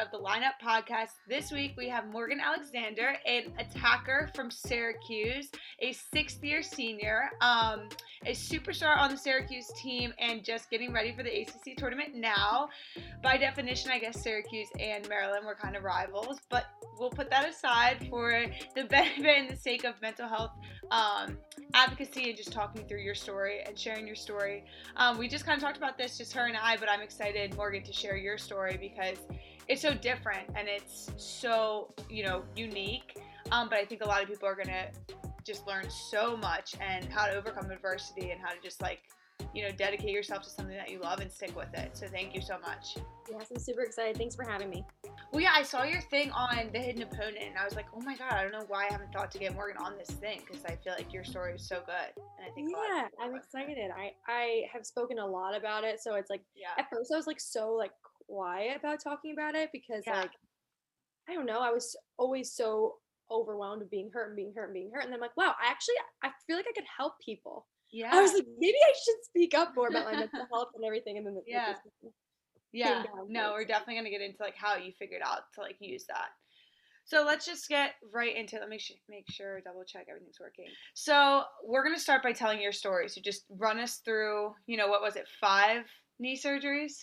of the Lineup Podcast. This week we have Morgan Alexander, an attacker from Syracuse, a sixth-year senior, a superstar on the Syracuse team, and just getting ready for the ACC tournament now. By definition, I guess Syracuse and Maryland were kind of rivals, but we'll put that aside for the benefit and the sake of mental health advocacy and just talking through your story and sharing your story. We just kind of talked about this, just her and I, but I'm excited, Morgan, to share your story because it's so different and it's so, unique. But I think a lot of people are going to just learn so much and how to overcome adversity and how to just dedicate yourself to something that you love and stick with it. So thank you so much. Yes, I'm super excited. Thanks for having me. Well, yeah, I saw your thing on The Hidden Opponent, and I was like, oh my God, I don't know why I haven't thought to get Morgan on this thing, because I feel like your story is so good. And I think I'm excited. I have spoken a lot about it, so it's like, at first I was like so like quiet about talking about it because like, I don't know, I was always so overwhelmed with being hurt, and then I'm like, wow, I feel like I could help people. Yeah. I was like, maybe I should speak up more about my mental health and everything, and then no, we're definitely going to get into like how you figured out to like use that. So let's just get right into it. Let me make sure, double check everything's working. So we're going to start by telling your story. So just run us through, what was it, 5 knee surgeries?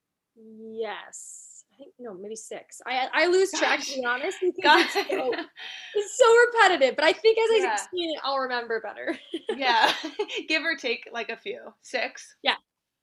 Yes. I think, no, maybe 6. I lose track, to be honest, because it's so repetitive. But I think as I explain it, I'll remember better. Yeah. Give or take like a few. 6? Yeah.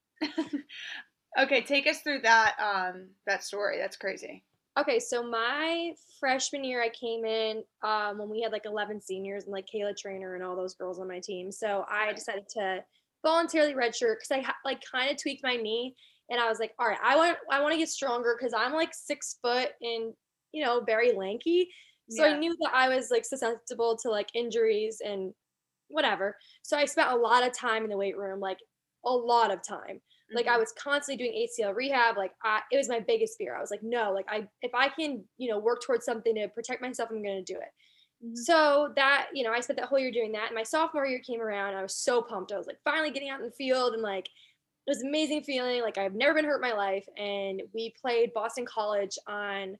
Okay, take us through that story. That's crazy. Okay, so my freshman year, I came in when we had like 11 seniors and like Kayla Trainer and all those girls on my team. So I decided to voluntarily redshirt because I like kind of tweaked my knee, and I was like, all right, I want to get stronger because I'm like 6 foot and very lanky. So I knew that I was like susceptible to like injuries and whatever. So I spent a lot of time in the weight room, like a lot of time. Like I was constantly doing ACL rehab. Like it was my biggest fear. I was like, no, like if I can, work towards something to protect myself, I'm going to do it. Mm-hmm. So that, I spent that whole year doing that. And my sophomore year came around. I was so pumped. I was like finally getting out in the field, and like, it was an amazing feeling. Like I've never been hurt in my life. And we played Boston College on,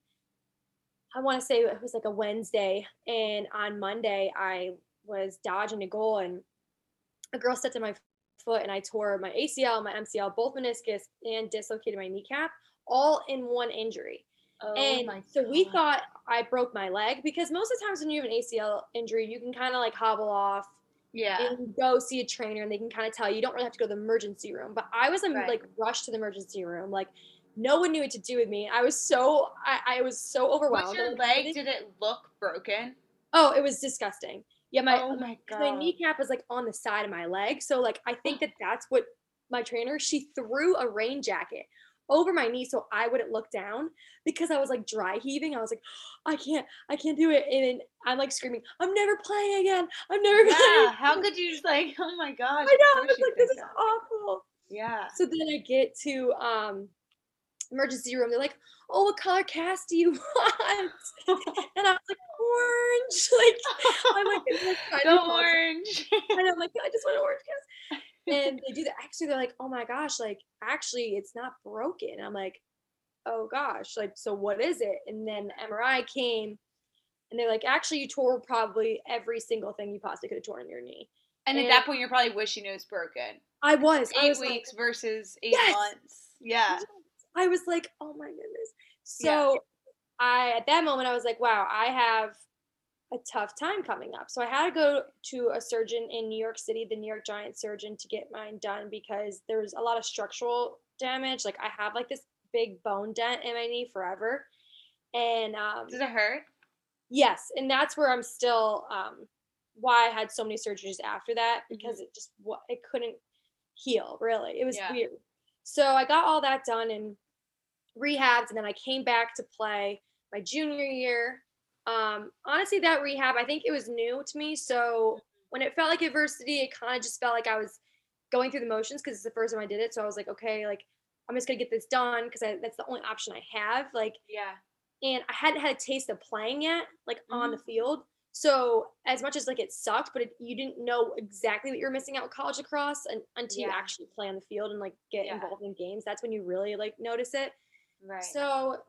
I want to say it was like a Wednesday. And on Monday I was dodging a goal, and a girl stepped on my foot, and I tore my ACL, my MCL, both meniscus, and dislocated my kneecap, all in one injury. So we thought I broke my leg, because most of the times when you have an ACL injury, you can kind of like hobble off. Yeah. And go see a trainer, and they can kind of tell you. You don't really have to go to the emergency room. But I was like rushed to the emergency room. Like no one knew what to do with me. I was so overwhelmed. Was your leg? Did it look broken? Oh, it was disgusting. Yeah, my God. My kneecap was like on the side of my leg. So like I think that's what my trainer, she threw a rain jacket over my knee so I wouldn't look down, because I was like dry heaving. I was like, I can't do it. And then I'm like screaming, I'm never playing again. I'm never playing again. How could you just like, oh my gosh. I know, I was like, this is awful. Yeah. So then I get to emergency room. They're like, oh, what color cast do you want? And I was like, orange. Like, I'm like, go orange. And I'm like, I just want an orange cast. And they do the X-ray. They're like, oh my gosh, like actually it's not broken. I'm like, oh gosh, like, so what is it? And then MRI came, and they're like, actually you tore probably every single thing you possibly could have torn in your knee. And at that point you're probably wishing it was broken. I was 8 weeks versus 8 months. Yeah. I was like, oh my goodness. So at that moment I was like, wow, I have a tough time coming up. So I had to go to a surgeon in New York City, the New York Giants surgeon, to get mine done, because there's a lot of structural damage. Like I have like this big bone dent in my knee forever. And does it hurt? Yes. And that's where I'm still why I had so many surgeries after that, because it couldn't heal, really. It was weird. So I got all that done and rehabbed, and then I came back to play my junior year. Honestly, that rehab, I think it was new to me. So when it felt like adversity, it kind of just felt like I was going through the motions, because it's the first time I did it. So I was like, okay, like I'm just gonna get this done, because that's the only option I have. Like, and I hadn't had a taste of playing yet, like on the field. So as much as like it sucked, but you didn't know exactly what you're missing out with college lacrosse until you actually play on the field and like get involved in games. That's when you really like notice it. Right. So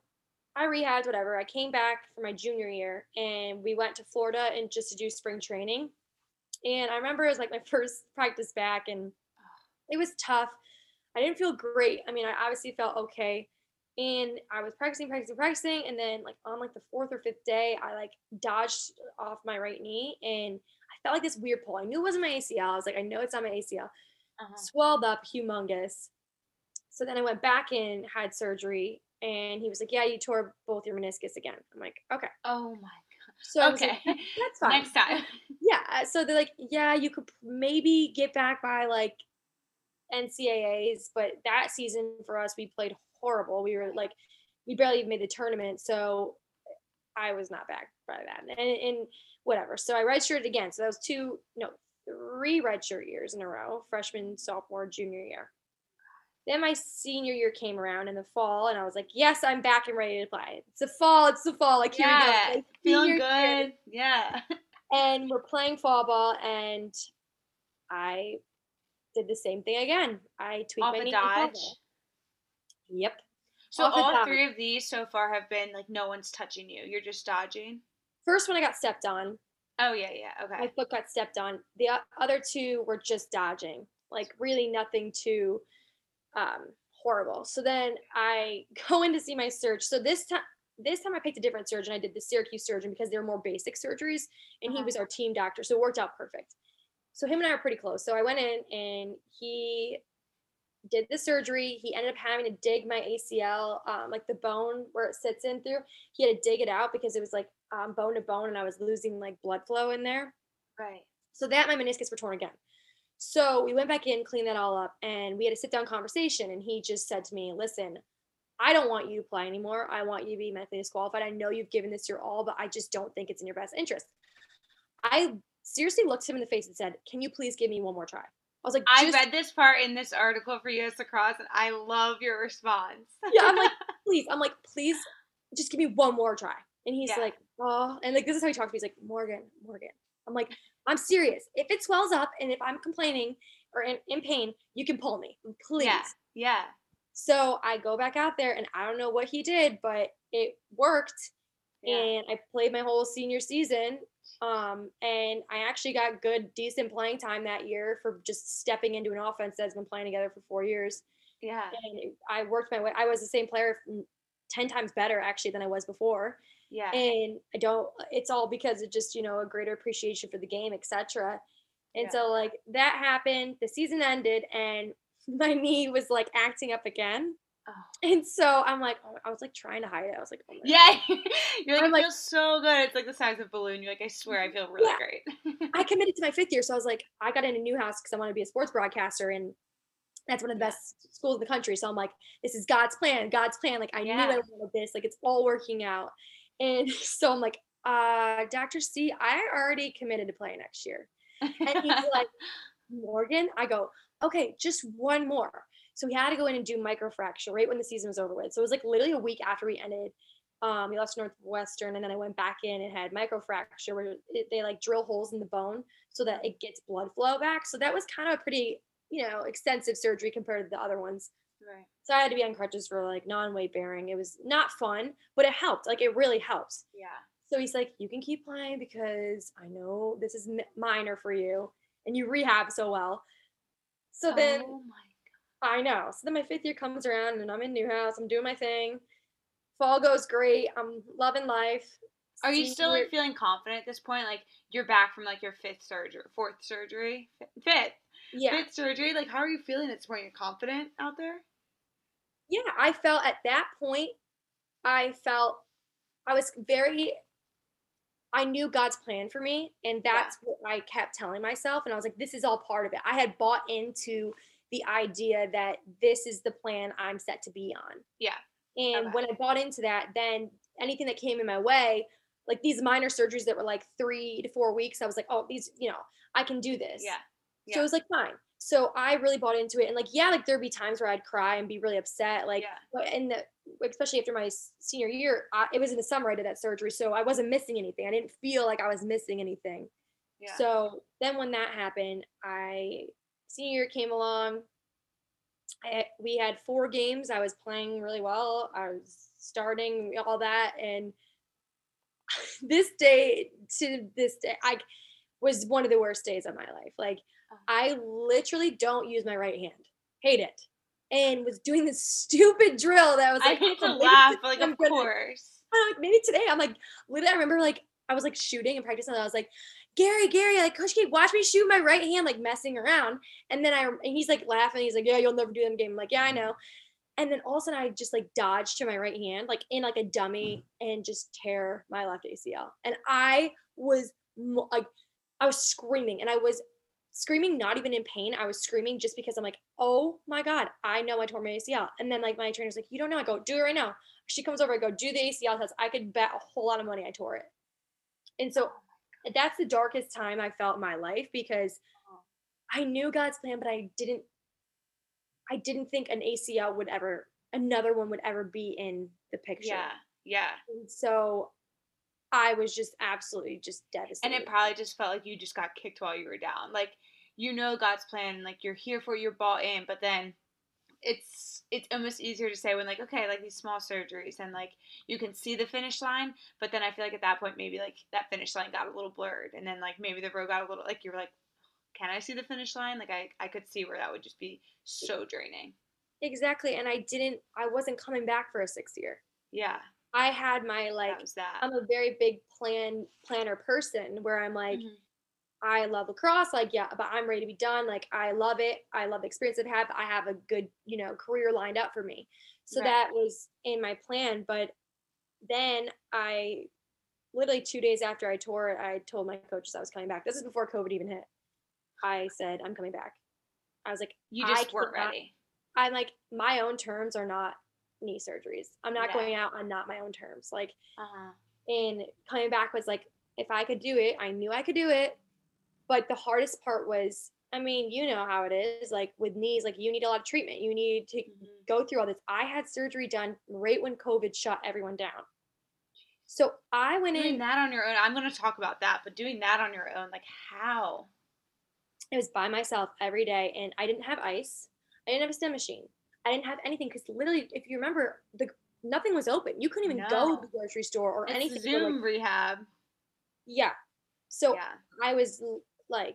I rehabbed, whatever. I came back for my junior year and we went to Florida and just to do spring training. And I remember it was like my first practice back and it was tough. I didn't feel great. I mean, I obviously felt okay. And I was practicing. And then like on like the fourth or fifth day, I like dodged off my right knee and I felt like this weird pull. I knew it wasn't my ACL. I was like, I know it's not my ACL. Uh-huh. Swelled up, humongous. So then I went back in, had surgery, and he was like, "Yeah, you tore both your meniscus again." I'm like, "Okay." Oh my So I god. was like, Okay. That's fine." Next time. Yeah. So they're like, "Yeah, you could maybe get back by like NCAAs, but that season for us, we played horrible. We were like, we barely even made the tournament, so I was not back by that, and whatever. So I redshirted again. So that was three redshirt years in a row: freshman, sophomore, junior year. Then my senior year came around in the fall, and I was like, yes, I'm back and ready to play. It's the fall. It's the fall. Like, here we go. Yeah. My Feeling senior year. good. Yeah. And we're playing fall ball, and I did the same thing again. I tweaked Off my a knee in fall dodge. ball. Yep. So Off a all dodge. three of these so far have been like no one's touching you. You're just dodging. First one I got stepped on. Oh yeah, yeah. Okay. My foot got stepped on. The other two were just dodging. Like, really nothing too horrible. So then I go in to see my surgeon. So this time I picked a different surgeon. I did the Syracuse surgeon because they're more basic surgeries, and he Uh-huh. was our team doctor, so it worked out perfect. So him and I are pretty close. So I went in and he did the surgery. He ended up having to dig my ACL, like the bone where it sits in through. He had to dig it out because it was like bone to bone, and I was losing like blood flow in there. Right. So that my meniscus were torn again. So we went back in, cleaned that all up, and we had a sit down conversation. And he just said to me, "Listen, I don't want you to play anymore. I want you to be mentally disqualified. I know you've given this your all, but I just don't think it's in your best interest." I seriously looked him in the face and said, "Can you please give me one more try?" I was like, I just, read this part in this article for US Lacrosse and I love your response. yeah, I'm like, please just give me one more try. And he's Yeah. like, oh, and like, this is how he talks to me. He's like, Morgan. I'm like, I'm serious. If it swells up and if I'm complaining or in pain, you can pull me, Yeah. please. Yeah. So I go back out there and I don't know what he did, but it worked. Yeah. And I played my whole senior season. And I actually got good, decent playing time that year for just stepping into an offense that's been playing together for 4 years. Yeah. And I worked my way. I was the same player, 10 times better actually than I was before. Yeah. And it's all because of just, a greater appreciation for the game, etc. And Yeah. so like that happened, the season ended, and my knee was like acting up again. Oh. And so I'm like, I was like trying to hide it. I was like, oh my Yeah. God. You're like, I'm it like, feels so good. It's like the size of a balloon. You're like, I swear I feel really yeah, great. I committed to my fifth year. So I was like, I got into Newhouse because I want to be a sports broadcaster. And that's one of the Yeah. best schools in the country. So I'm like, this is God's plan, God's plan. Like, I knew I Yeah. wanted this. Like, it's all working out. And so I'm like, Dr. C, I already committed to play next year. And he's like, Morgan? I go, okay, just one more. So we had to go in and do microfracture right when the season was over with. So it was like literally a week after we ended. We lost Northwestern, and then I went back in and had microfracture where they like drill holes in the bone so that it gets blood flow back. So that was kind of a pretty, extensive surgery compared to the other ones. Right. So I had to be on crutches for like non-weight bearing. It was not fun, but it helped. Like, it really helps. Yeah. So he's like, you can keep playing because I know this is minor for you and you rehab so well. So then Oh my I know. So then my fifth year comes around and I'm in Newhouse. I'm doing my thing. Fall goes great. I'm loving life. Are you still Senior, like feeling confident at this point? Like you're back from like your fourth surgery, fifth, yeah. fifth surgery. Like how are you feeling at this point? You're confident out there? Yeah. I felt at that point, I felt I was very, I knew God's plan for me. And that's what I kept telling myself. And I was like, this is all part of it. I had bought into the idea that this is the plan I'm set to be on. Yeah. And Okay. when I bought into that, then anything that came in my way, like these minor surgeries that were like 3 to 4 weeks, I was like, oh, these, I can do this. Yeah. So it Yeah. was like, fine. So I really bought into it. And like, yeah, like there'd be times where I'd cry and be really upset. Like, Yeah. especially after my senior year, it was in the summer I did that surgery. So I wasn't missing anything. I didn't feel like I was missing anything. Yeah. So then when that happened, senior year came along. We had 4 games. I was playing really well. I was starting all that, and this day to this day, I was one of the worst days of my life. Like, I literally don't use my right hand. Hate it. And was doing this stupid drill that was I like, hate to oh, maybe laugh, today but like, I'm of gonna. course. I'm like, maybe today I'm like, literally. I remember like I was like shooting and practicing. And I was like, Gary, like Coach Kate, watch me shoot my right hand, like messing around. And then and he's like laughing. He's like, yeah, you'll never do them game. I'm like, yeah, I know. And then all of a sudden I just like dodged to my right hand, like in like a dummy, and just tear my left ACL. And I was like, I was screaming, and I was screaming not even in pain. I was screaming just because I'm like, oh my God, I know I tore my ACL. And then like my trainer's like, you don't know. I go, do it right now. She comes over, I go, do the ACL test. I could bet a whole lot of money I tore it. And so that's the darkest time I felt in my life because I knew God's plan, but I didn't think an ACL would ever, another one would ever be in the picture. Yeah, yeah. And so I was just absolutely just And it devastated. probably just felt like you just got kicked while you were down. Like, you know God's plan, like you're here for, you're bought in, but then it's almost easier to say when like, okay, like these small surgeries and like you can see the finish line, but then I feel like at that point maybe like that finish line got a little blurred, and then like maybe the road got a little, like you're like, can I see the finish line? Like I could see where that would just be so draining. Exactly. And I wasn't coming back for a 6th year. Yeah, I had my like, that was that. I'm a very big planner person where I'm like, Hmm. I love lacrosse, like, yeah, but I'm ready to be done. Like, I love it. I love the experience I've had. I have a good, career lined up for me. So Right. that was in my plan. But then I literally 2 days after I tore it, I told my coaches I was coming back. This is before COVID even hit. I said, I'm coming back. I was like, You I just weren't cannot, ready. I'm like, my own terms are not knee surgeries. I'm not Yeah. going out on not my own terms. Like, Uh-huh. and coming back was like, if I could do it, I knew I could do it. But the hardest part was, I mean, you know how it is, like with knees, like you need a lot of treatment. You need to Hmm. go through all this. I had surgery done right when COVID shut everyone down. So I went Doing in, that on your own, I'm going to talk about that, but doing that on your own, like how? it was by myself every day, and I didn't have ice. I didn't have a stem machine. I didn't have anything because literally, if you remember, nothing was open. You couldn't even go to No. the grocery store or It's anything. For like, Zoom rehab. yeah. So Yeah. I was like,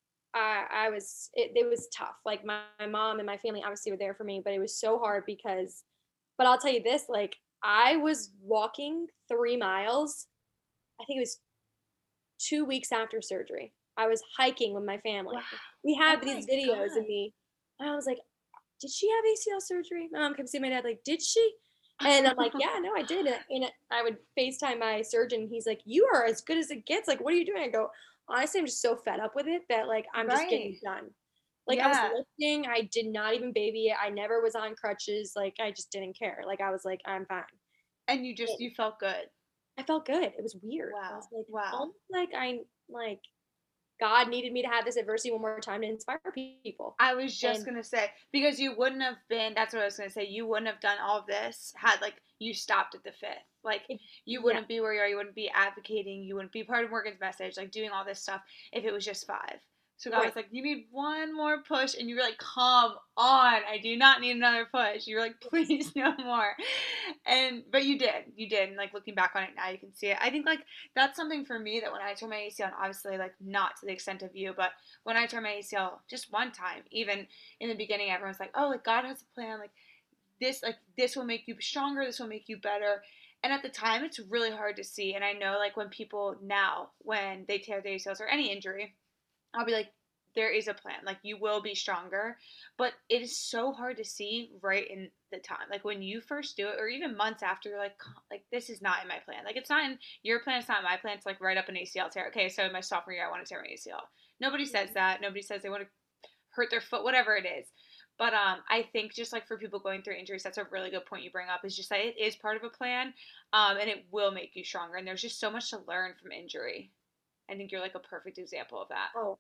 I was it was tough. Like my mom and my family obviously were there for me, but it was so hard because but I'll tell you this, like I was walking 3 miles, I think it was 2 weeks after surgery. I was hiking with my Wow. family. We Oh have my these videos of god. me. And I was like, did she have ACL surgery? My mom kept saying my dad, like, did she? And I'm like, yeah, no, I did. And I would FaceTime my surgeon. He's like, you are as good as it gets. Like, what are you doing? I go, honestly, I'm just so fed up with it that like I'm just getting Right. done. Like I was Yeah. lifting, I did not even baby it. I never was on crutches. Like I just didn't care. Like I was like, I'm fine. And you just And you felt good. I felt good. It was weird. I was Wow. like, Wow. almost like I like God needed me to have this adversity one more time to inspire people. I was just And gonna say, because you wouldn't have been, that's what I was gonna say, you wouldn't have done all of this had like you stopped at the fifth. Like you yeah, wouldn't be where you are, you wouldn't be advocating, you wouldn't be part of Morgan's message, like doing all this stuff if it was just five. So God right. was like, you need one more push, and you were like, come on, I do not need another push. You were like, please no more. And but you did, and like looking back on it now, you can see it. I think like that's something for me that when I tore my ACL, and obviously like not to the extent of you, but when I tore my ACL just one time, even in the beginning, everyone's like, "Oh, like God has a plan. Like this will make you stronger. This will make you better." And at the time, it's really hard to see. And I know, like when people now, when they tear their ACLs or any injury, I'll be like, there is a plan. Like you will be stronger, but it is so hard to see right in the time. Like when you first do it, or even months after, you're like this is not in my plan. Like it's not in your plan. It's not in my plan. It's like right up an ACL tear. Okay, so my sophomore year, I want to tear my ACL. Nobody says Mhm. that. Nobody says they want to hurt their foot, whatever it is. But I think just like for people going through injuries, that's a really good point you bring up. Is just that it is part of a plan, and it will make you stronger. And there's just so much to learn from injury. I think you're like a perfect example of that. Oh,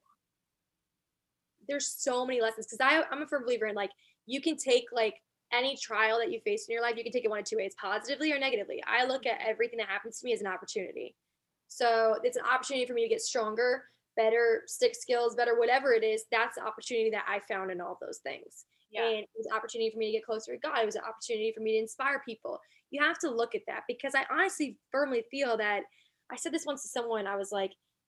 there's so many lessons because I'm a firm believer in like you can take like any trial that you face in your life, you can take it one of two ways, positively or negatively. I look at everything that happens to me as an opportunity. So it's an opportunity for me to get stronger, better stick skills, better whatever it is. That's the opportunity that I found in all of those things. Yeah. and it was an opportunity for me to get closer to God. It was an opportunity for me to inspire people. You have to look at that because I honestly firmly feel that I said this once to someone. I was like,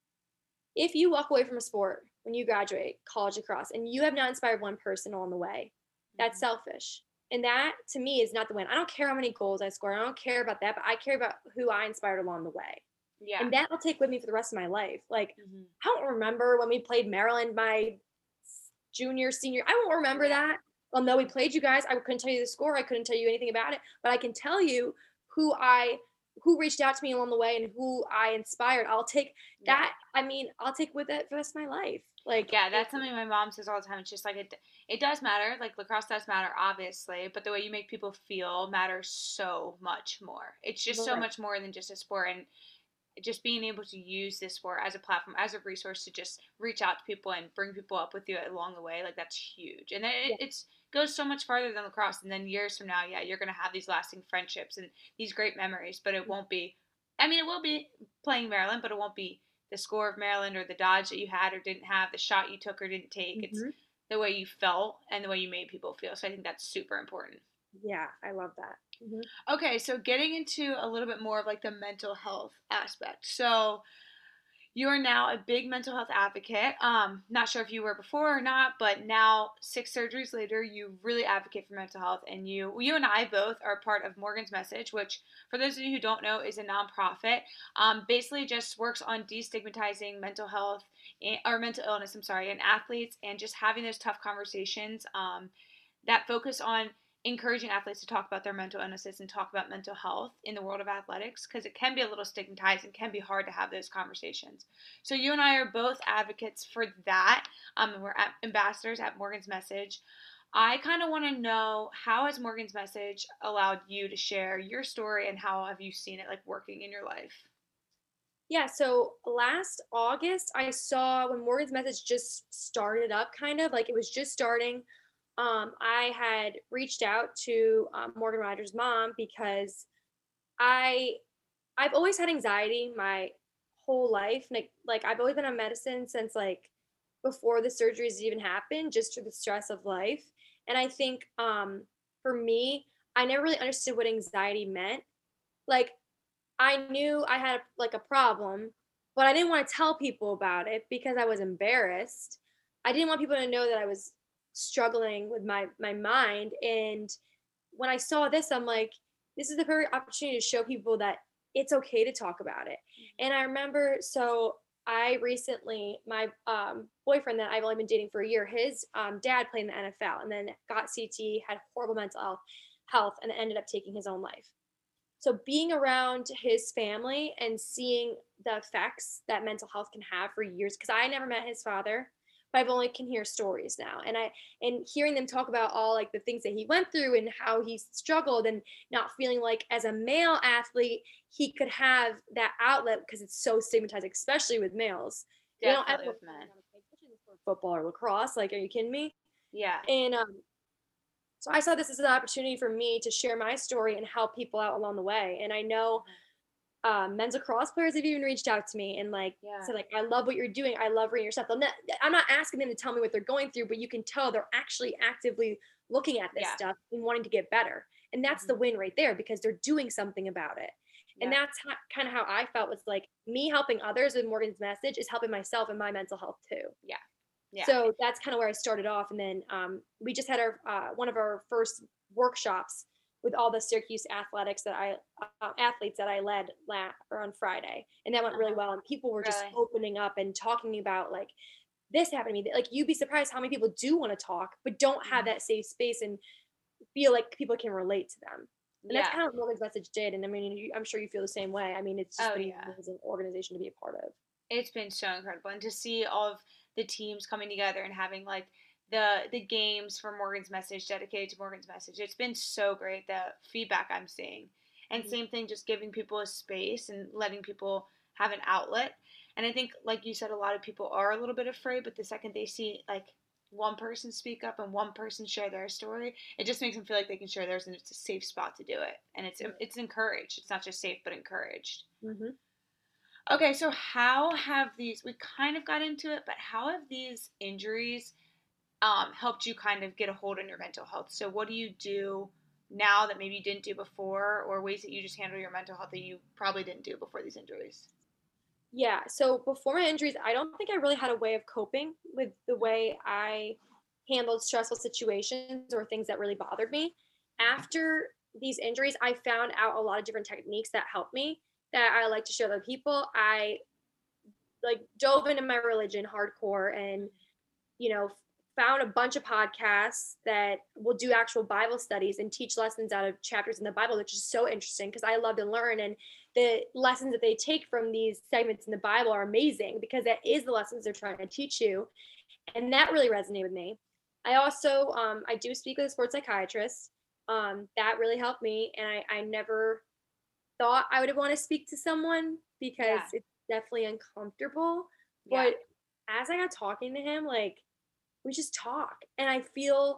if you walk away from a sport when you graduate college lacrosse and you have not inspired one person along the way, that's Mhm. selfish. And that to me is not the win. I don't care how many goals I score. I don't care about that, but I care about who I inspired along the way. Yeah. And that I'll take with me for the rest of my life. Like, Mhm. I don't remember when we played Maryland my junior, senior. I won't remember Yeah. that. Although we played you guys, I couldn't tell you the score. I couldn't tell you anything about it, but I can tell you who I who reached out to me along the way and who I inspired. I'll take Yeah. that. I mean, I'll take with it for the rest of my life. Like, Yeah, that's something my mom says all the time. It's just like it does matter. Like lacrosse does matter, obviously, but the way you make people feel matters so much more. It's just so right. much more than just a sport, and just being able to use this sport as a platform, as a resource to just reach out to people and bring people up with you along the way, like that's huge. And then Yeah. it's goes so much farther than lacrosse. And then years from now, yeah, you're gonna have these lasting friendships and these great memories. But it won't be. I mean, it will be playing Maryland, but it won't be the score of Maryland or the dodge that you had or didn't have, the shot you took or didn't take. It's Hmm. the way you felt and the way you made people feel. So I think that's super important. Yeah, I love that. Okay, so getting into a little bit more of like the mental health aspect. So you are now a big mental health advocate. Not sure if you were before or not, but now 6 surgeries later, you really advocate for mental health. And you and I both are part of Morgan's Message, which, for those of you who don't know, is a nonprofit. Basically, just works on destigmatizing mental health or mental illness. I'm sorry, in athletes, and just having those tough conversations that focus on encouraging athletes to talk about their mental illnesses and talk about mental health in the world of athletics because it can be a little stigmatized and can be hard to have those conversations. So you and I are both advocates for that. And we're ambassadors at Morgan's Message. I kind of want to know, how has Morgan's Message allowed you to share your story and how have you seen it like working in your life? Yeah, so last August, I saw when Morgan's Message just started up, kind of like it was just starting. I had reached out to Morgan Rogers' mom because I I've always had anxiety my whole life. Like I've always been on medicine since like before the surgeries even happened, just through the stress of life. And I think for me, I never really understood what anxiety meant. Like I knew I had like a problem, but I didn't want to tell people about it because I was embarrassed. I didn't want people to know that I was struggling with my mind. And when I saw this, I'm like, this is the perfect opportunity to show people that it's okay to talk about it. And I remember, so I recently, my boyfriend that I've only been dating for a year, his dad played in the NFL and then got CT, had horrible mental health, and ended up taking his own life. So being around his family and seeing the effects that mental health can have for years, because I never met his father, but I've only can hear stories now, and hearing them talk about all like the things that he went through and how he struggled and not feeling like as a male athlete he could have that outlet because it's so stigmatized, especially with males. They don't ever Definitely want with to men. play, especially in the sport of football or lacrosse. Like, are you kidding me? Yeah. And so I saw this as an opportunity for me to share my story and help people out along the way. And I know men's lacrosse players have even reached out to me and like Yeah. said like, I love what you're doing. I love reading your stuff. I'm not asking them to tell me what they're going through, but you can tell they're actually actively looking at this Yeah. stuff and wanting to get better. And that's the Hmm. win right there because they're doing something about it. And Yeah. that's kind of how I felt was like me helping others with Morgan's Message is helping myself and my mental health too. Yeah. Yeah. So that's kind of where I started off. And then we just had our one of our first workshops with all the Syracuse athletes that I led or on Friday, and that went really Uh-huh. well. And people were just Really. opening up and talking about like this happened to me. Like you'd be surprised how many people do want to talk, but don't have Hmm. that safe space and feel like people can relate to them. And that's Yeah. kind of what Morgan's Message did. And I mean, I'm sure you feel the same way. I mean, it's just Oh been an yeah. amazing organization to be a part of. It's been so incredible, and to see all of the teams coming together and having like the games for Morgan's Message dedicated to Morgan's Message. It's been so great, the feedback I'm seeing. And Mhm. same thing, just giving people a space and letting people have an outlet. And I think, like you said, a lot of people are a little bit afraid, but the second they see like one person speak up and one person share their story, it just makes them feel like they can share theirs, and it's a safe spot to do it. And it's encouraged. It's not just safe, but encouraged. Mhm. Okay, so how have these, we kind of got into it, but how have these injuries helped you kind of get a hold on your mental health. So what do you do now that maybe you didn't do before, or ways that you just handle your mental health that you probably didn't do before these injuries? Yeah, so before my injuries, I don't think I really had a way of coping with the way I handled stressful situations or things that really bothered me. After these injuries, I found out a lot of different techniques that helped me that I like to share with other people. I like dove into my religion hardcore and, you know, found a bunch of podcasts that will do actual Bible studies and teach lessons out of chapters in the Bible, which is so interesting because I love to learn. And the lessons that they take from these segments in the Bible are amazing because that is the lessons they're trying to teach you. And that really resonated with me. I also, I do speak with a sports psychiatrist. That really helped me. And I never thought I would want to speak to someone because Yeah. it's definitely uncomfortable. Yeah. But as I got talking to him, like, we just talk and I feel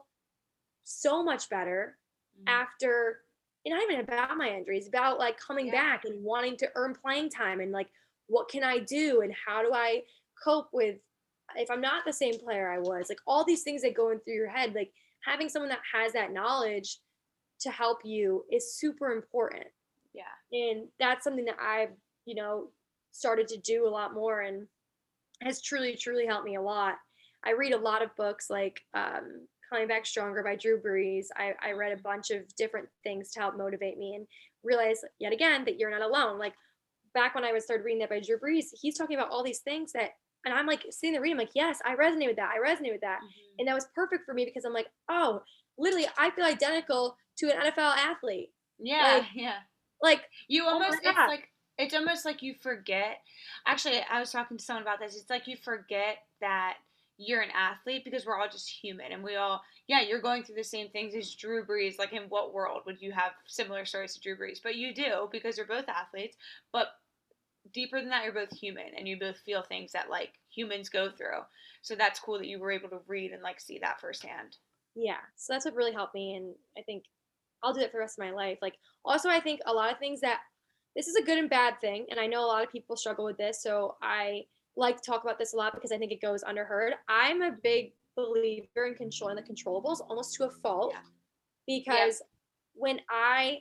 so much better Mhm. after, and not even about my injuries, about like coming Yeah. back and wanting to earn playing time and like what can I do and how do I cope with if I'm not the same player I was, like all these things that go in through your head, like having someone that has that knowledge to help you is super important. Yeah. And that's something that I've, you know, started to do a lot more and has truly helped me a lot. I read a lot of books like Coming Back Stronger by Drew Brees. I read a bunch of different things to help motivate me and realize yet again that you're not alone. Like back when I was started reading that by Drew Brees, he's talking about all these things that, and I'm like sitting there reading, I'm like, yes, I resonate with that. I resonate with that. Mhm. And that was perfect for me because I'm like, oh, literally, I feel identical to an NFL athlete. Yeah. Like, Yeah. like, You oh my almost, God. it's almost like you forget. Actually, I was talking to someone about this. It's like you forget that you're an athlete because we're all just human and we all, yeah, you're going through the same things as Drew Brees. Like, in what world would you have similar stories to Drew Brees? But you do because you're both athletes. But deeper than that, you're both human and you both feel things that like humans go through. So that's cool that you were able to read and like see that firsthand. Yeah. So that's what really helped me. And I think I'll do it for the rest of my life. Like, also, I think a lot of things that this is a good and bad thing. And I know a lot of people struggle with this. So I like to talk about this a lot because I think it goes underheard. I'm a big believer in controlling the controllables almost to a fault Yeah. Yep. because when I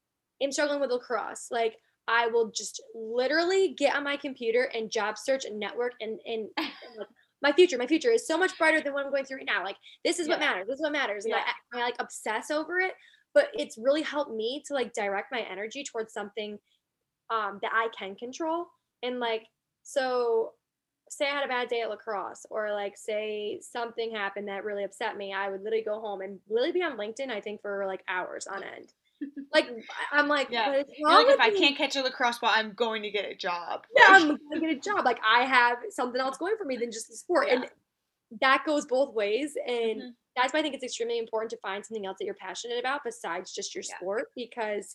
am struggling with lacrosse, like, I will just literally get on my computer and job search and network and like my future is so much brighter than what I'm going through right now. Like this is what Yeah. matters. This is what matters. And Yeah. I like obsess over it, but it's really helped me to like direct my energy towards something that I can control. And like, so say I had a bad day at lacrosse or like say something happened that really upset me, I would literally go home and literally be on LinkedIn, I think for like hours on end. Like I'm like, Yeah. what is You're wrong like, if I with me? can't catch a lacrosse ball, I'm going to get a job. Yeah, Like, I'm gonna get a job. Like I have something else going for me than just the sport. yeah. And that goes both ways. And Hmm. that's why I think it's extremely important to find something else that you're passionate about besides just your Yeah. sport. Because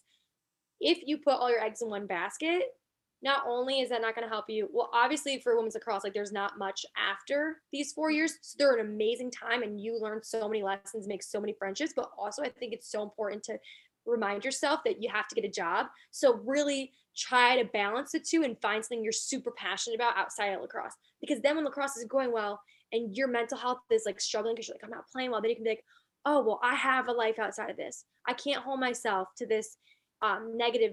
if you put all your eggs in one basket, not only is that not going to help you, well, obviously for women's lacrosse, like there's not much after these 4 years. So they're an amazing time and you learn so many lessons, make so many friendships. But also, I think it's so important to remind yourself that you have to get a job. So really try to balance the two and find something you're super passionate about outside of lacrosse. Because then when lacrosse is going well and your mental health is like struggling because you're like, I'm not playing well, then you can be like, oh, well, I have a life outside of this. I can't hold myself to this negative,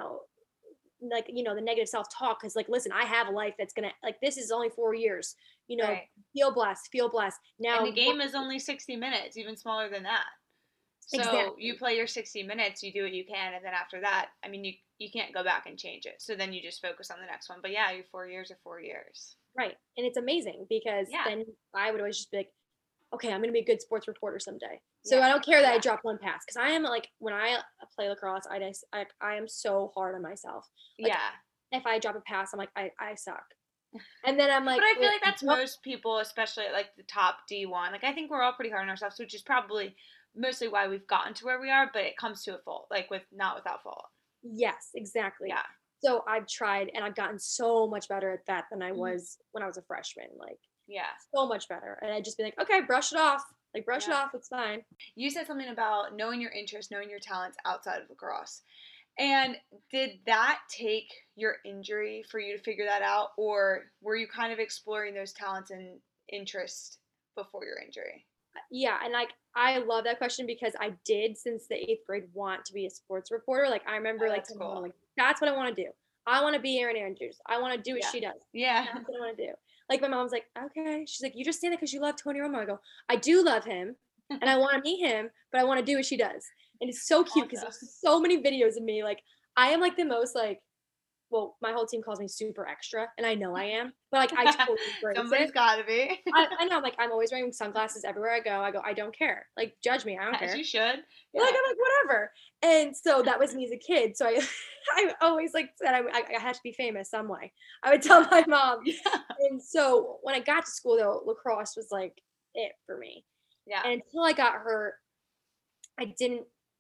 like, the negative self-talk. Cause like, listen, I have a life that's gonna like, this is only 4 years, Right. feel blessed. And Now, the game is only 60 minutes, even smaller than that. So you exactly. play your 60 minutes, you do what you can, and then after that, I mean, you can't go back and change it. So then you just focus on the next one. But yeah, your 4 years are 4 years. Right. And it's amazing because Yeah. then I would always just be like, okay, I'm going to be a good sports reporter someday. So Yeah. I don't care that I Yeah. drop one pass because I am like, when I play lacrosse, I am so hard on myself. Like, Yeah. if I drop a pass, I'm like, I suck. And then I'm like, But I feel wait, like that's what? most people, especially at like the top D1. Like I think we're all pretty hard on ourselves, which is probably mostly why we've gotten to where we are, but it comes to a fault, like with not without fault. Yes, exactly. Yeah. So I've tried and I've gotten so much better at that than I Mhm. was when I was a freshman. Like, Yeah. so much better. And I'd just be like, okay, brush it off. Like, brush it Yeah. off. It's fine. You said something about knowing your interests, knowing your talents outside of lacrosse. And did that take your injury for you to figure that out, or were you kind of exploring those talents and interests before your injury? Yeah, and like I love that question because I did since the 8th grade want to be a sports reporter. Like I remember Oh, like that's telling my mom cool. like that's what I want to do. I want to be Erin Andrews. I want to do what Yeah. she does. Yeah. That's what I want to do. Like my mom's like, okay. She's like, you just saying that because you love Tony Romo. I go, I do love him, and I want to meet him, but I want to do what she does. And it's so cute because Awesome. there's so many videos of me. Like I am like the most like well, my whole team calls me super extra, and I know I am, but like I totally embrace Somebody's it. got to be. I know, like I'm always wearing sunglasses everywhere I go. I don't care. Like judge me, I don't As care. you should. Like Yeah. I'm like whatever. And so that was me as a kid. So I I always like said I had to be famous some way. I would tell Yeah. my mom. Yeah. And so when I got to school though, lacrosse was like it for me. Yeah. And until I got hurt, I didn't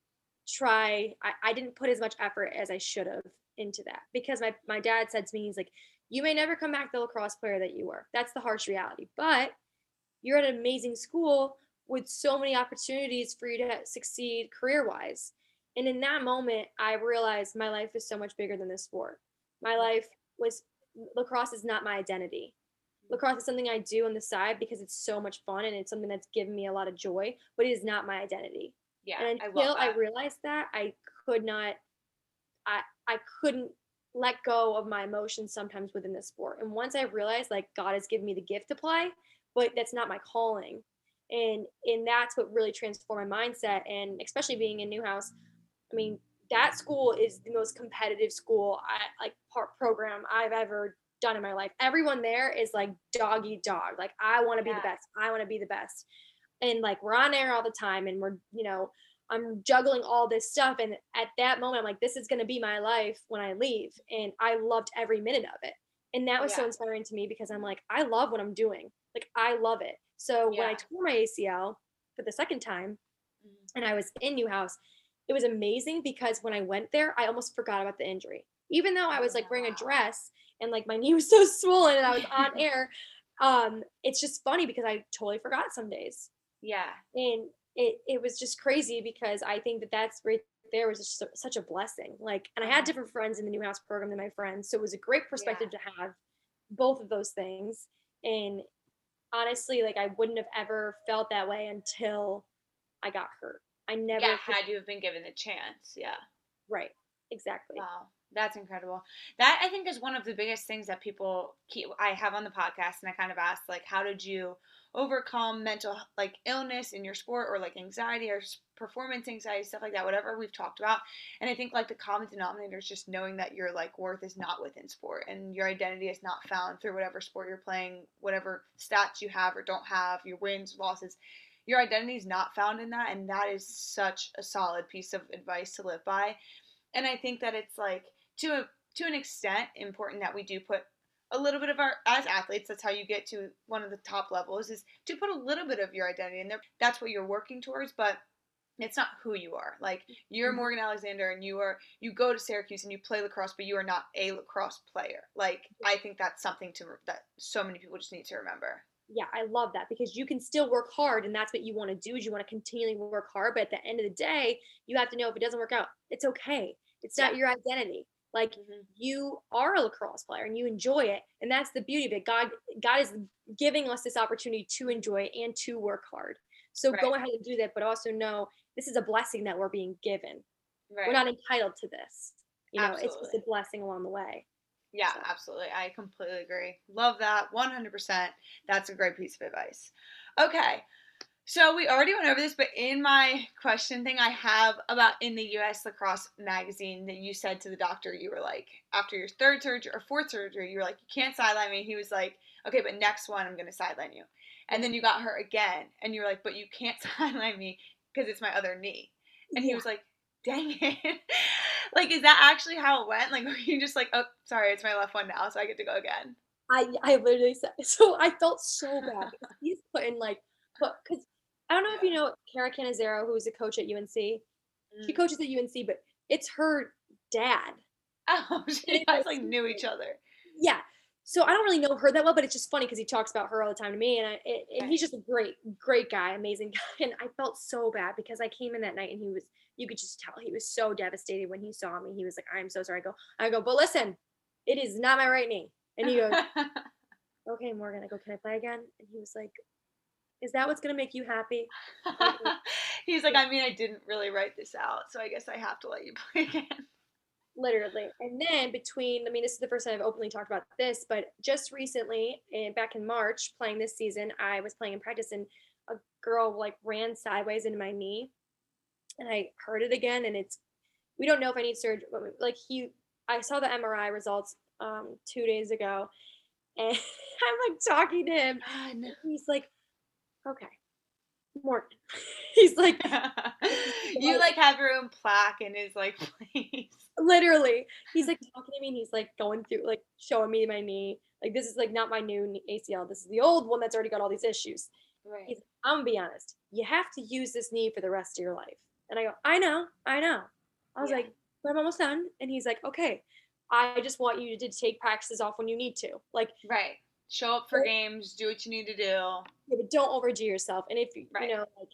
I didn't put as much effort as I should have into that because my dad said to me, he's like, you may never come back the lacrosse player that you were. That's the harsh reality. But you're at an amazing school with so many opportunities for you to succeed career wise. And in that moment, I realized my life is so much bigger than this sport. My Yeah. life was lacrosse is not my identity. Lacrosse is something I do on the side because it's so much fun and it's something that's given me a lot of joy, but it is not my identity. Yeah. And I love until I that. realized that, I could not I couldn't let go of my emotions sometimes within the sport. And once I realized like God has given me the gift to play, but that's not my calling. And that's what really transformed my mindset. And especially being in Newhouse, I mean, that school is the most competitive school program I've ever done in my life. Everyone there is like dog eat dog. Like I want to be the Yeah. best. I want to be the best. And like we're on air all the time and I'm juggling all this stuff. And at that moment, I'm like, this is going to be my life when I leave. And I loved every minute of it. And that was so Yeah. inspiring to me because I'm like, I love what I'm doing. Like, I love it. So when I Yeah. tore my ACL for the second time Mhm. and I was in Newhouse, it was amazing because when I went there, I almost forgot about the injury. Even though I Oh, was like wearing a wow. dress and like my knee was so swollen and I was on air, it's just funny because I totally forgot some days Yeah. and it was just crazy because I think that that's right there was just such a blessing. Like, and I had Uh-huh. different friends in the Newhouse program than my friends, so it was a great Yeah. perspective to have both of those things. And honestly, like I wouldn't have ever felt that way until I got hurt. I Yeah. never could. Had you have been given the chance. Yeah. Right, exactly. Wow, that's incredible. That I think is one of the biggest things that people keep I have on the podcast and I kind of asked like how did you overcome mental like illness in your sport or like anxiety or performance anxiety stuff like that whatever we've talked about. And I think like the common denominator is just knowing that your like worth is not within sport and your identity is not found through whatever sport you're playing, whatever stats you have or don't have, your wins, losses. Your identity is not found in that and that is such a solid piece of advice to live by. And I think that it's like to an extent important that we do put a little bit of our as athletes that's how you get to one of the top levels is to put a little bit of your identity in there. That's what you're working towards, but it's not who you are. Like you're Mhm. Morgan Alexander and you go to Syracuse and you play lacrosse, but you are not a lacrosse player. Like I think that's something to that so many people just need to remember. Yeah, I love that because you can still work hard and that's what you want to do is you want to continually work hard, but at the end of the day, you have to know if it doesn't work out, it's okay. It's Yeah. not your identity. Like Hmm. you are a lacrosse player and you enjoy it, and that's the beauty of it. God is giving us this opportunity to enjoy it and to work hard. So Right. go ahead and do that, but also know this is a blessing that we're being given. We're Right. not entitled to this. It's just Absolutely. a blessing along the way. Yeah, So absolutely. I completely agree. Love that 100%. That's a great piece of advice. Okay. So we already went over this, but in my question thing I have about in the US Lacrosse magazine that you said to the doctor, you were like, after your third surgery or fourth surgery, you were like, you can't sideline me. He was like, okay, but next one I'm going to sideline you. And yeah. then you got hurt again, and you were like, but you can't sideline me because it's my other knee. And he Yeah. was like, dang it. Like, is that actually how it went? Like, were you just like, oh, sorry, it's my left one now, so I get to go again? I literally said so I felt so bad because he's putting like but because I don't know if you Yeah. know Kara Canizero, who's a coach at UNC. She Mm. coaches at UNC, but it's her dad. Oh, And you it's guys like like knew each other. yeah. So I don't really know her that well, but it's just funny because he talks about her all the time to me, and and Right. he's just a great guy, amazing guy. And I felt so bad because I came in that night and you could just tell he was so devastated when he saw me. He was like, "I'm so sorry." I go, but listen, it is not my right knee. And he goes, okay, Morgan. I go, can I play again? And he was like, Is that what's gonna make you happy? Like, He's like, I mean, I didn't really write this out, so I guess I have to let you play again. literally. And then between, I mean, this is the first time I've openly talked about this, but just recently, and back in March, playing this season, I was playing in practice, and a girl like ran sideways into my knee, and I hurt it again, and it's we don't know if I need surgery. Like I saw the MRI results 2 days ago, and I'm like talking to him. Run. He's like, okay, Morgan. He's like, You like have your own plaque in his like place. literally, he's like talking to me, and he's like going through, like showing me my knee. Like, this is like not my new ACL. This is the old one that's already got all these issues. Right. He's, I'm gonna be honest. You have to use this knee for the rest of your life. And I go, I know, I know. I was Yeah. like, but I'm almost done. And he's like, okay, I just want you to take practices off when you need to. Like, Right. Show up for games, do what you need to do. yeah, but don't overdo yourself. And if Right.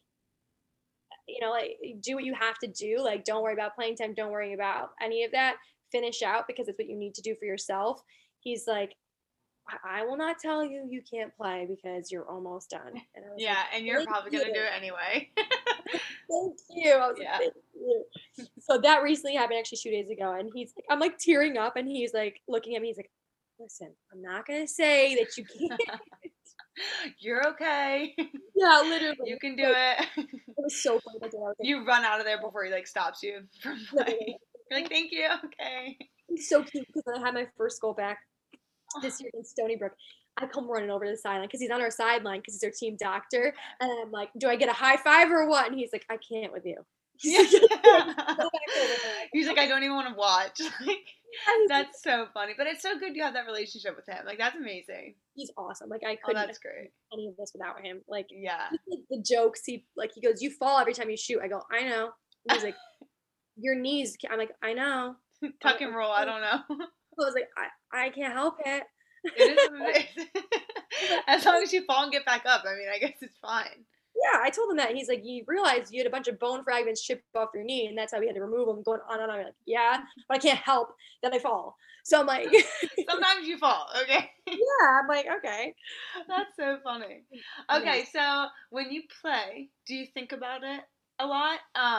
like do what you have to do. Like, don't worry about playing time. Don't worry about any of that. Finish out because it's what you need to do for yourself. He's like, I will not tell you you can't play because you're almost done. And I was Yeah, like, and you're thank probably you. gonna do it anyway. Thank you. I was Yeah. like, thank you. So that recently happened actually 2 days ago. And he's like, I'm like tearing up, and he's like looking at me. He's like, listen, I'm not gonna say that you can't. You're okay. Yeah, literally. You can do Like, it. it was so funny. That day. I was like, You run out of there before he like stops you from literally. playing. You're like, thank you. Okay. It's so cute because I had my first goal back this year against Stony Brook. I come running over to the sideline because he's on our sideline because he's our team doctor. And I'm like, do I get a high five or what? And he's like, I can't with you. He's like, Yeah. go back over there. He's like, I don't even want to watch. Like, Yeah, he's like, that's so funny. But it's so good you have that relationship with him. Like, that's amazing. he's awesome. Like, I Oh, couldn't that's great. do any of this without him. Like, Yeah. the jokes, he goes, you fall every time you shoot. I go, I know. And he's like, your knees. I'm like, I know. Tuck and roll. I don't know. I was like, I can't help it. It is what it is. As long as you fall and get back up, I mean, I guess it's fine. Yeah, I told him that. He's like, you realize you had a bunch of bone fragments chipped off your knee, and that's how we had to remove them. Going on and on. I'm like, yeah, but I can't help that I fall. So I'm like, Sometimes you fall, okay? yeah, I'm like, okay. That's so funny. Okay, so when you play, do you think about it a lot?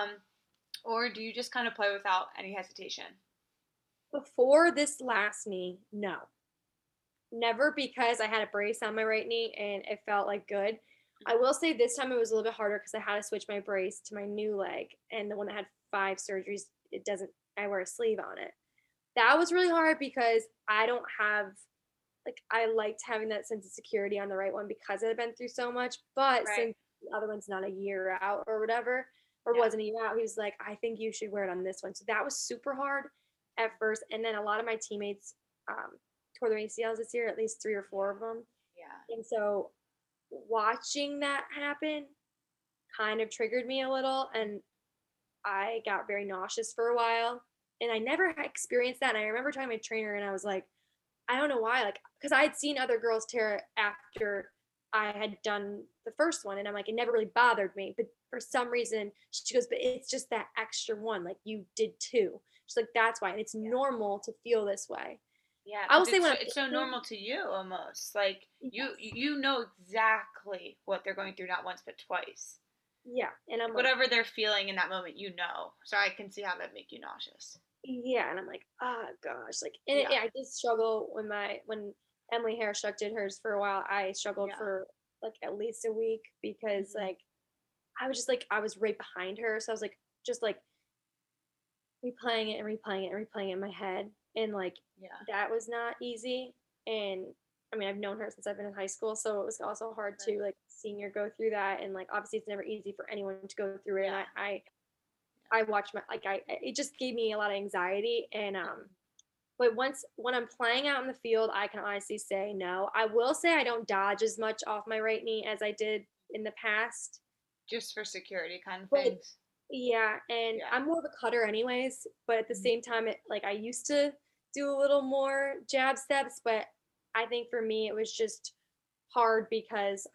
Or do you just kind of play without any hesitation? Before this last knee, no, never, because I had a brace on my right knee and it felt like good. I will say this time it was a little bit harder because I had to switch my brace to my new leg, and the one that had 5 surgeries, it doesn't. I wear a sleeve on it. That was really hard because I don't have, like, I liked having that sense of security on the right one because I've been through so much. But Right. since the other one's not a year out or whatever, or Yeah. wasn't a year out, he was like, I think you should wear it on this one. So that was super hard at first. And then a lot of my teammates tore their ACLs this year, at least 3 or 4 of them. Yeah. And so watching that happen kind of triggered me a little. And I got very nauseous for a while. And I never had experienced that. And I remember talking to my trainer, and I was like, I don't know why, like, because I had seen other girls tear it after I had done the first one, and I'm like, it never really bothered me. But for some reason, she goes, but it's just that extra one, like you did two. She's like, that's why, and it's normal to feel this way. Yeah, I will 'cause say when it's so normal to you almost. Like Yes. you know exactly what they're going through not once but twice. Yeah, and I'm like, Whatever they're feeling in that moment, you know. So I can see how that make you nauseous. yeah, and I'm like, oh gosh, like, and Yeah. I did struggle when Emily Hershuk did hers for a while. I struggled Yeah. for like at least a week because Mhm. like I was just like I was right behind her, so I was like just like replaying it and replaying it and replaying it in my head, and like Yeah. that was not easy. And I mean, I've known her since I've been in high school, so it was also hard to like seeing her go through that, and like obviously it's never easy for anyone to go through it. Yeah. And I watched my like I it just gave me a lot of anxiety. And but once when I'm playing out in the field, I can honestly say no. I will say I don't dodge as much off my right knee as I did in the past. Just for security kind of But things. yeah, and Yeah. I'm more of a cutter anyways, but at the Mhm. same time it like I used to do a little more jab steps, but I think for me it was just hard because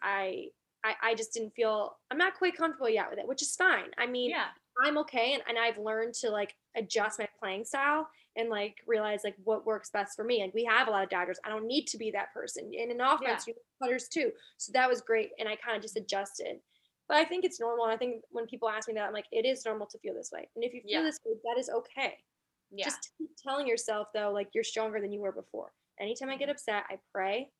I just didn't feel I'm not quite comfortable yet with it, which is fine. I mean, Yeah. I'm okay, and I've learned to like adjust my playing style and like realize like what works best for me. Like we have a lot of dodgers. I don't need to be that person. And in Yeah. offense, you need putters too. So that was great. And I kind of just adjusted. But I think it's normal. And I think when people ask me that, I'm like, it is normal to feel this way. And if you feel Yeah. this way, that is okay. Yeah. Just keep telling yourself though, like you're stronger than you were before. Anytime I get upset, I pray,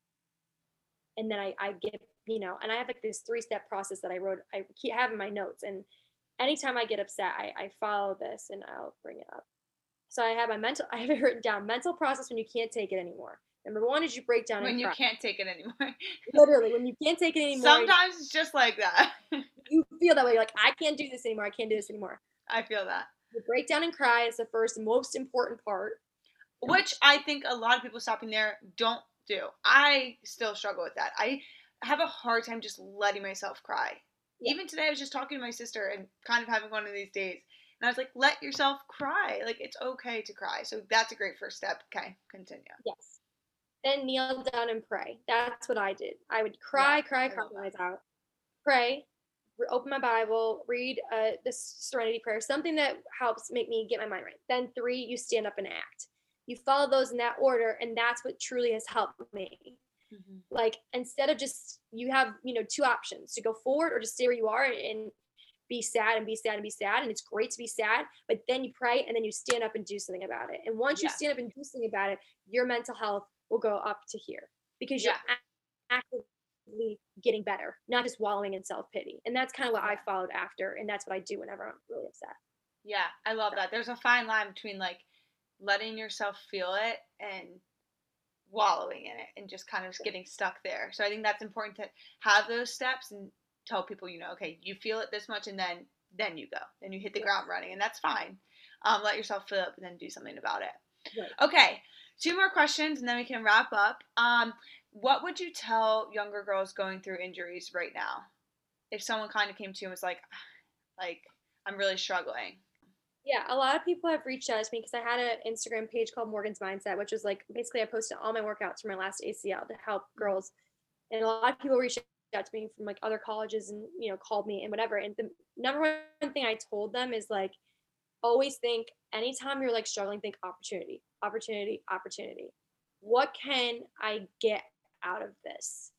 and then I get, and I have like this 3-step process that I keep having my notes. And anytime I get upset, I follow this and I'll bring it up. So I have it written down, mental process when you can't take it anymore. Number one is you break down and When you cry. can't take it anymore. Literally, when you can't take it anymore, Sometimes it's just like that. you feel that way. You're like, I can't do this anymore. I can't do this anymore. I feel that. You break down and cry is the first most important part. Which I think a lot of people stopping there don't do. I still struggle with that. I have a hard time just letting myself cry. Yeah. Even today, I was just talking to my sister and kind of having one of these days. And I was like, let yourself cry. Like, it's okay to cry. So that's a great first step. Okay, continue. Yes. Then kneel down and pray. That's what I did. I would cry my eyes out, pray, open my Bible, read the Serenity Prayer, something that helps make me get my mind right. Then 3, you stand up and act. You follow those in that order, and that's what truly has helped me. Mm-hmm. Like instead of just, you have 2 options, to go forward or just stay where you are and be sad and be sad and be sad. And it's great to be sad, but then you pray and then you stand up and do something about it. And once you stand up and do something about it, your mental health will go up to here because you're actively getting better, not just wallowing in self-pity. And that's kind of what I followed after. And that's what I do whenever I'm really upset. Yeah, I love that. There's a fine line between like letting yourself feel it and wallowing in it and just kind of getting stuck there. So I think that's important to have those steps and tell people, okay, you feel it this much, and then you go, then you hit the ground running, and that's fine. Let yourself feel it, and then do something about it. Right. Okay, 2 more questions, and then we can wrap up. What would you tell younger girls going through injuries right now? If someone kind of came to you and was like, I'm really struggling. Yeah, a lot of people have reached out to me because I had an Instagram page called Morgan's Mindset, which was like basically I posted all my workouts from my last ACL to help girls. And a lot of people reached out to me from like other colleges and called me and whatever. And the number one thing I told them is like, always think, anytime you're like struggling, think opportunity, opportunity, opportunity. What can I get out of this?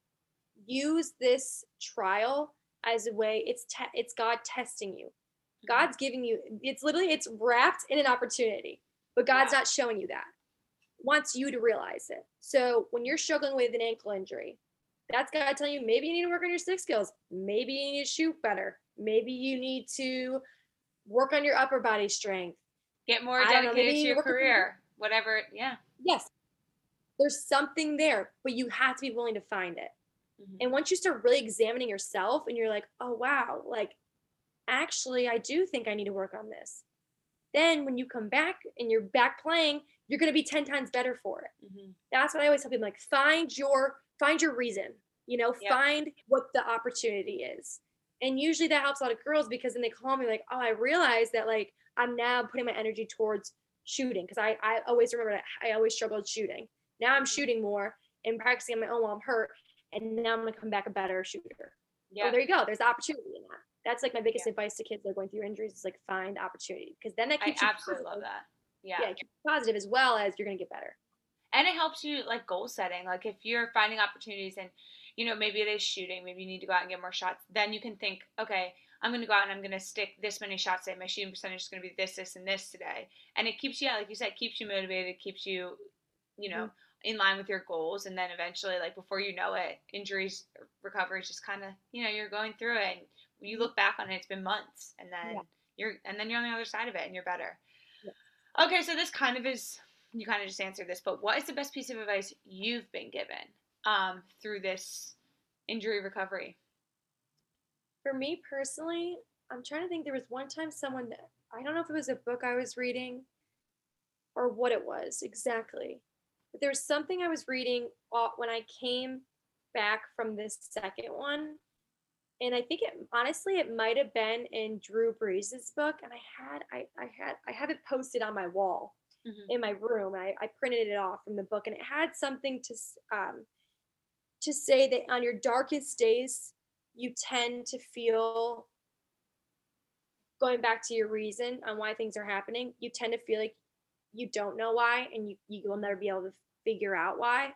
Use this trial as a way, it's God testing you. God's giving you, it's wrapped in an opportunity, but God's not showing you that. Wants you to realize it. So when you're struggling with an ankle injury, that's God telling you, maybe you need to work on your stick skills. Maybe you need to shoot better. Maybe you need to work on your upper body strength. Get more dedicated to your career. Whatever, yeah. Yes. There's something there, but you have to be willing to find it. Mm-hmm. And once you start really examining yourself and you're like, oh, wow, like, actually, I do think I need to work on this. Then when you come back and you're back playing, you're going to be 10 times better for it. Mm-hmm. That's what I always tell people, like, find your reason, find what the opportunity is. And usually that helps a lot of girls because then they call me like, oh, I realized that like I'm now putting my energy towards shooting. Cause I always remember that I always struggled shooting. Now I'm shooting more and practicing on my own while I'm hurt. And now I'm going to come back a better shooter. Yeah. Oh, there you go. There's opportunity in that. That's like my biggest advice to kids that are going through injuries is like find opportunity because then that keeps you absolutely positive. Love that. Yeah. Yeah, it keeps you positive as well as you're going to get better. And it helps you like goal setting. Like if you're finding opportunities and, maybe it is shooting, maybe you need to go out and get more shots. Then you can think, okay, I'm going to go out and I'm going to stick this many shots today. My shooting percentage is going to be this, this, and this today. And it keeps you, like you said, keeps you motivated, keeps you, in line with your goals. And then eventually, like before you know it, injuries, recovery is just kind of, you're going through it. And when you look back on it, it's been months. And then you're on the other side of it and you're better. Yeah. Okay, so this kind of is, you kind of just answered this, but what is the best piece of advice you've been given through this injury recovery? For me personally, I'm trying to think. There was one time someone that, I don't know if it was a book I was reading or what it was exactly, but there was something I was reading when I came back from this second one. And I think it might have been in Drew Brees' book. And I have it posted on my wall in my room. I printed it off from the book, and it had something to say that on your darkest days, you tend to feel going back to your reason on why things are happening, you tend to feel like you don't know why, and you will never be able to figure out why.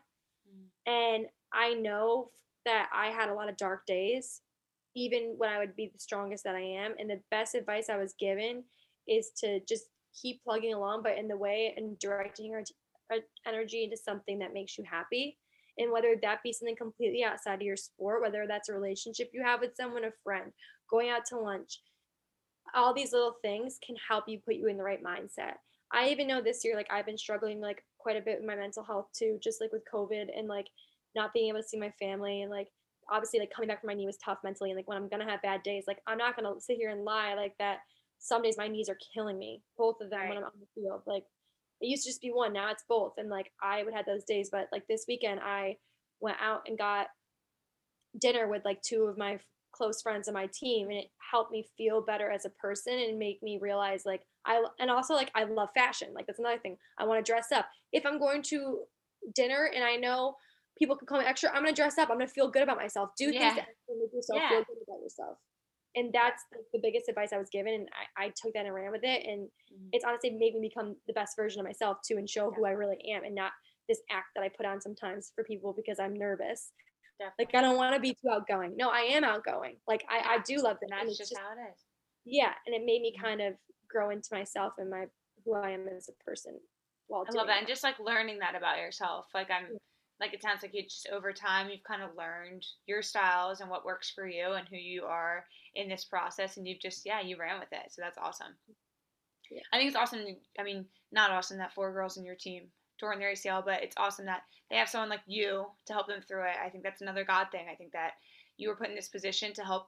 And I know that I had a lot of dark days, even when I would be the strongest that I am. And the best advice I was given is to just keep plugging along, but in the way and directing your energy into something that makes you happy. And whether that be something completely outside of your sport, whether that's a relationship you have with someone, a friend, going out to lunch, all these little things can help you put you in the right mindset. I even know this year, like I've been struggling like quite a bit with my mental health too, just like with COVID and like not being able to see my family and like obviously like coming back from my knee was tough mentally and like when I'm gonna have bad days, like I'm not gonna sit here and lie like that some days my knees are killing me, both of them when I'm on the field. Like it used to just be one, now it's both. And like I would have those days, but like this weekend I went out and got dinner with like two of my close friends on my team and it helped me feel better as a person and make me realize like and also like I love fashion. Like that's another thing. I want to dress up. If I'm going to dinner and I know people can call me extra, I'm going to dress up. I'm going to feel good about myself. Do things that make yourself feel good about yourself. And that's the biggest advice I was given. And I took that and ran with it. And it's honestly made me become the best version of myself too and show who I really am and not this act that I put on sometimes for people because I'm nervous. Definitely. Like I don't want to be too outgoing. No, I am outgoing. Like I do love it. And that's just how it is. Yeah, and it made me kind of grow into myself and my who I am as a person. I love that, and just like learning that about yourself. Like like it sounds like you just over time you've kind of learned your styles and what works for you and who you are in this process, and you've just you ran with it. So that's awesome. Yeah. I think it's awesome. I mean, not awesome that 4 girls in your team torn their ACL, but it's awesome that they have someone like you to help them through it. I think that's another God thing. I think that you were put in this position to help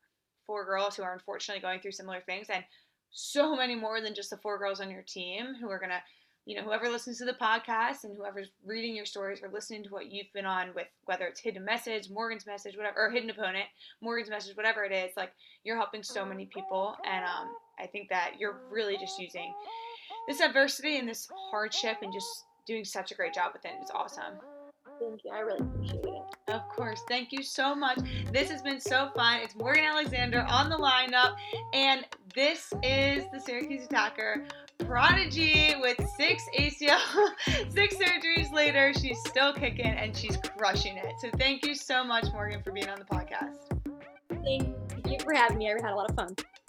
4 girls who are unfortunately going through similar things, and so many more than just the 4 girls on your team who are going to, whoever listens to the podcast and whoever's reading your stories or listening to what you've been on with, whether it's Hidden Message, Morgan's Message, whatever, or Hidden Opponent, Morgan's Message, whatever it is, like you're helping so many people. And I think that you're really just using this adversity and this hardship and just doing such a great job with it. It's awesome. Thank you. I really appreciate it. Of course. Thank you so much. This has been so fun. It's Morgan Alexander on the lineup, and this is the Syracuse Attacker prodigy with 6 ACL, 6 surgeries later. She's still kicking, and she's crushing it. So thank you so much, Morgan, for being on the podcast. Thank you for having me. I had a lot of fun.